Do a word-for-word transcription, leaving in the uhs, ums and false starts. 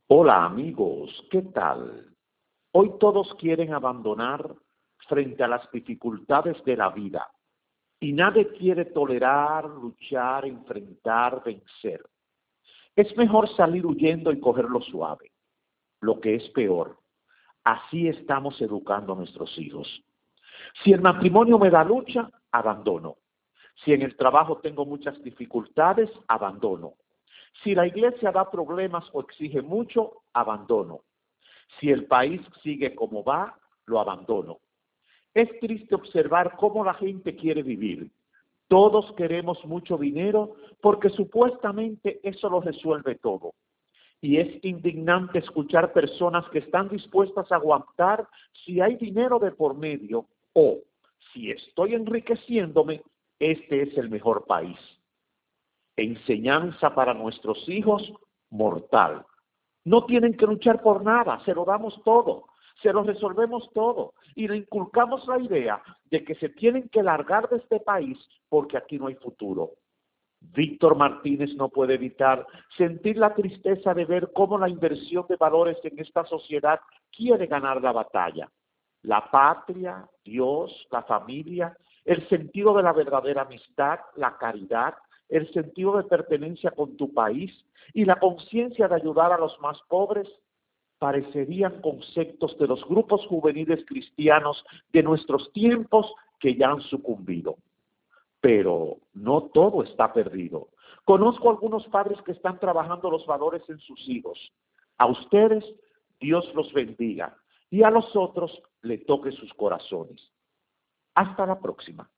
Hola amigos, ¿qué tal? Hoy todos quieren abandonar frente a las dificultades de la vida y nadie quiere tolerar, luchar, enfrentar, vencer. Es mejor salir huyendo y cogerlo suave. Lo que es peor, así estamos educando a nuestros hijos. Si el matrimonio me da lucha, abandono. Si en el trabajo tengo muchas dificultades, abandono. Si la iglesia da problemas o exige mucho, abandono. Si el país sigue como va, lo abandono. Es triste observar cómo la gente quiere vivir. Todos queremos mucho dinero porque supuestamente eso lo resuelve todo. Y es indignante escuchar personas que están dispuestas a aguantar si hay dinero de por medio o si estoy enriqueciéndome, este es el mejor país. Enseñanza para nuestros hijos, mortal. No tienen que luchar por nada, se lo damos todo, se lo resolvemos todo y le inculcamos la idea de que se tienen que largar de este país porque aquí no hay futuro. Víctor Martínez no puede evitar sentir la tristeza de ver cómo la inversión de valores en esta sociedad quiere ganar la batalla. La patria, Dios, la familia, el sentido de la verdadera amistad, la caridad, el sentido de pertenencia con tu país y la conciencia de ayudar a los más pobres parecerían conceptos de los grupos juveniles cristianos de nuestros tiempos que ya han sucumbido. Pero no todo está perdido. Conozco algunos padres que están trabajando los valores en sus hijos. A ustedes, Dios los bendiga y a los otros le toque sus corazones. Hasta la próxima.